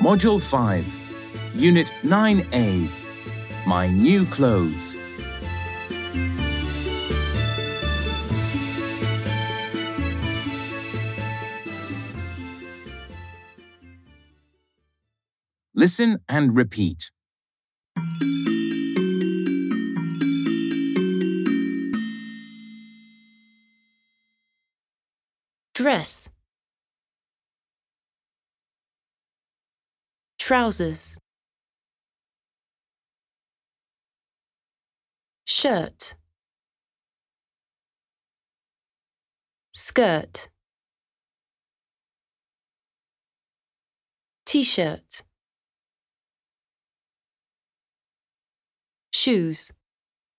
Module 5, Unit 9A, My New Clothes. Listen and repeat. Dress, trousers, shirt, skirt, t-shirt, shoes.